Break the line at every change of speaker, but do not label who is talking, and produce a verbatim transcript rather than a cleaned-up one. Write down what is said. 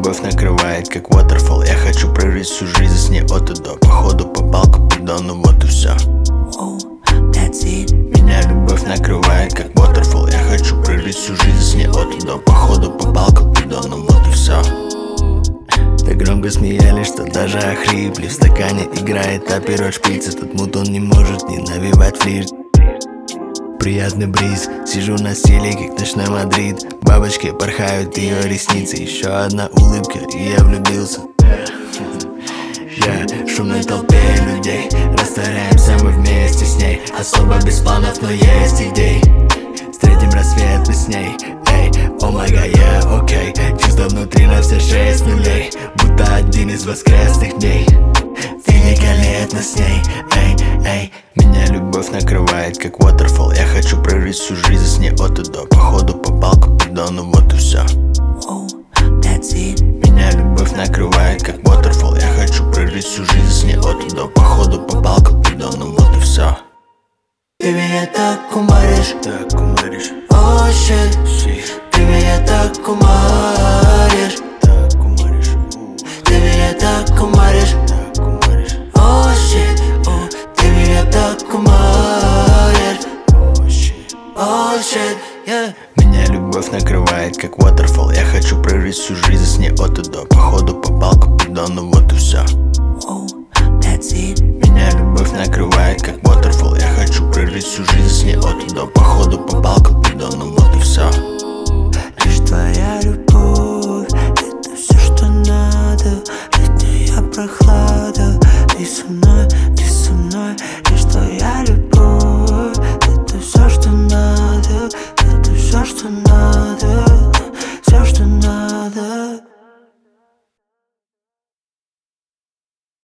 любовь накрывает как waterfall. Я хочу прожить всю жизнь с ней от и до. Походу попал к Купидону, вот и все.
Oh, that's it.
Меня любовь накрывает как waterfall. Я хочу прожить всю жизнь с ней от и до. Походу попал к Купидону, вот и все. Так громко смеялись, что даже охрипли. В стакане играет апероль шприц. Этот мут он не может не навевать флирт. Приятный бриз, сижу на стиле, как ночной Мадрид. Бабочки порхают ее ресницы. Еще одна улыбка, и я влюбился. Я в шумной толпе людей. Растворяемся мы вместе с ней. Особо без планов, но есть идей. Встретим рассвет мы с ней. Эй, о май гад, yeah, окей. Чувство внутри на все шесть нулей. Будто один из воскресных дней. Великолепно с ней, эй, эй. Меня любовь накрывает как waterfall. Я хочу прожить всю жизнь с ней от и до. Походу попал к Купидону, вот и все.
Oh, that's it.
Меня любовь накрывает как waterfall. Я хочу прожить всю жизнь с ней от и до. Походу попал к Купидону, вот и все.
Ты меня так кумаришь,
Так кумаришь,
oh shit,
shit.
ты меня так кумаришь,
Так кумаришь,
ты меня так кумаришь,
так кумаришь,
oh shit, oh, ты меня так кумаришь,
oh shit.
oh shit, yeah.
Меня любовь накрывает как waterfall. Я хочу прожить всю жизнь с ней от и до. Походу попал к Купидону, вот и все.
Oh, that's it.
Меня любовь накрывает как waterfall. Я хочу прожить всю жизнь с ней от и до. Походу попал к Купидону, вот и все.